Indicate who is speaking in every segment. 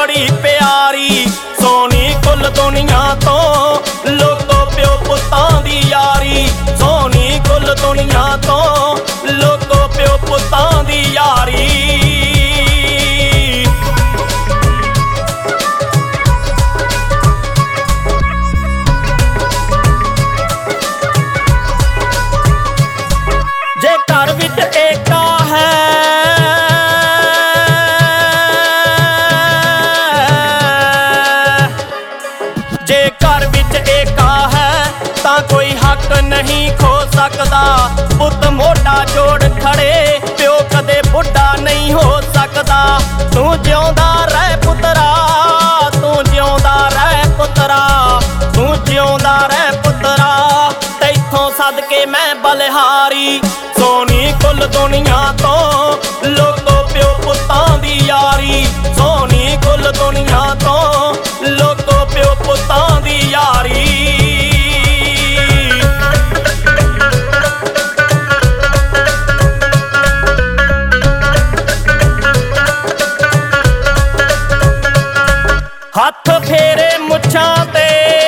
Speaker 1: बड़ी प्यारी सोनी कुल दुनिया तो लोको प्यो पुत्तां दी यारी सोनी कुल दुनिया तो लोको प्यो पुत्तां दी यारी जे घर विच एका है जे घर विच एका है तां कोई हक नहीं खो सकदा पुत मोढा जोड़ खड़े प्यो कदे बुढ़ा नहीं हो सकदा तू जिउंदा रह पुत्तरा तू जिउंदा रह पुत्तरा तू जिउंदा रह पुत्तरा तैथों सदके मैं बलिहारी सोनी कुल दुनिया तो लोको प्यो पुत्तां दी यारी सोनी कुल दुनिया तो लोको प्यो पुत्तां दी यारी हथ फेरे मुछां ते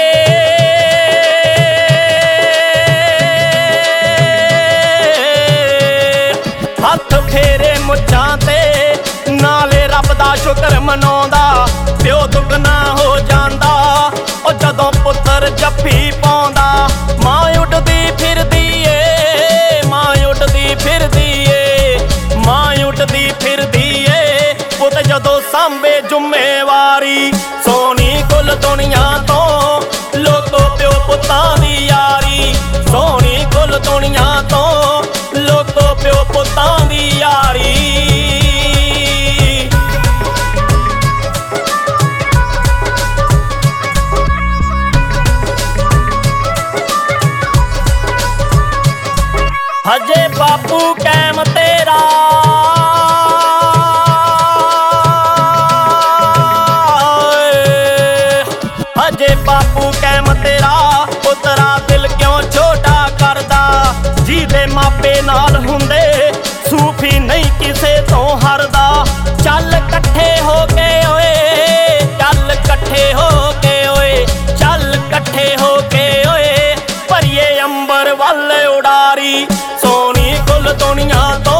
Speaker 1: हथ फेरे मुछां ते नाले रब दा शुकर मनाउंदा प्यो दुगना हो जांदा ओ जदों पुत्तर जफ्फी पाउंदा मां उडदी फिरदी ए मां उडदी फिरदी ए मां उडदी फिरदी ए पुत जदों सांभे जुम्मेवारी सोनी कुल दुनिया तो लोको प्यो पुत्तां दी यारी सोनी कुल दुनिया तो लोको प्यो पुत्तां दी यारी हजे बापू कैम तेरा हजे बापू कैम तेरा पुत्तरा दिल क्यों छोटा करदा जिहदे मापे नाल हुंदे सूफी नहीं किसे तो हरदा चल कट्ठे हो के ओए चल कट्ठे हो के ओए चल कट्ठे हो के ओए भरिए अंबर वल उडारी सोनी कुल दुनिया तो